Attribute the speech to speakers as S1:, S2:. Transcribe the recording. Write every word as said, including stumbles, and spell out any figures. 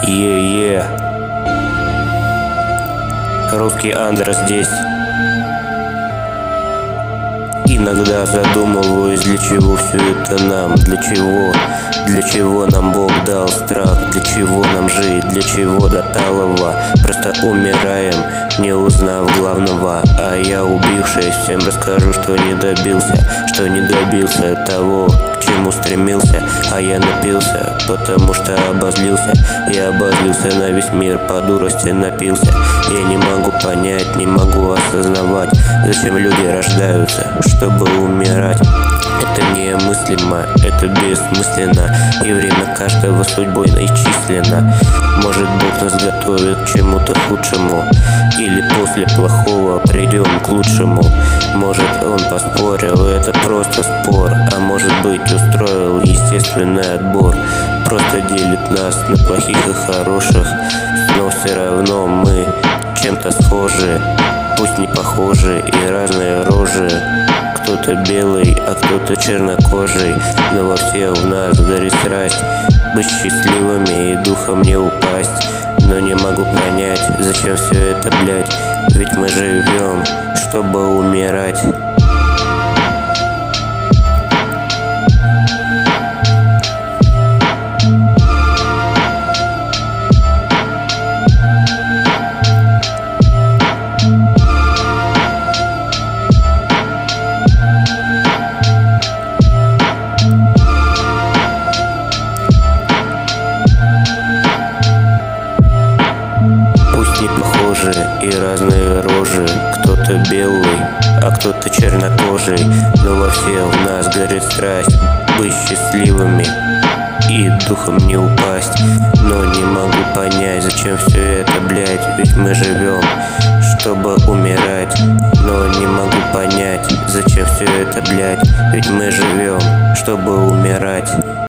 S1: Е-е. Русский андер здесь. Иногда задумываюсь, для чего все это нам, для чего, для чего нам Бог дал страх, для чего нам жить, для чего до талого, просто умираем, не узнав главного. А я, убившись, всем расскажу, что не добился, что не добился того, к чему стремился. А я напился, потому что обозлился, я обозлился на весь мир, по дурости напился. Я не могу понять, не могу осознавать, зачем люди рождаются, чтобы умирать. Это немыслимо, это бессмысленно, и время каждого судьбой исчислено. Может, Бог нас готовит к чему-то худшему, или после плохого придем к лучшему. Может, Он поспорил, это просто спор, а может быть, устроил естественный отбор. Просто делит нас на плохих и хороших, но все равно мы чем-то схожи, пусть не похожи и разные рожи. Кто-то белый, а кто-то чернокожий, но во всех в нас горит страсть быть счастливыми и духом не упасть. Но не могу понять, зачем все это, блять, ведь мы живем, чтобы умирать. Не похожи и разные рожи, кто-то белый, а кто-то чернокожий, но во всех в нас горит страсть быть счастливыми и духом не упасть. Но не могу понять, зачем все это, блять, ведь мы живем, чтобы умирать. Но не могу понять, зачем все это, блять, ведь мы живем, чтобы умирать.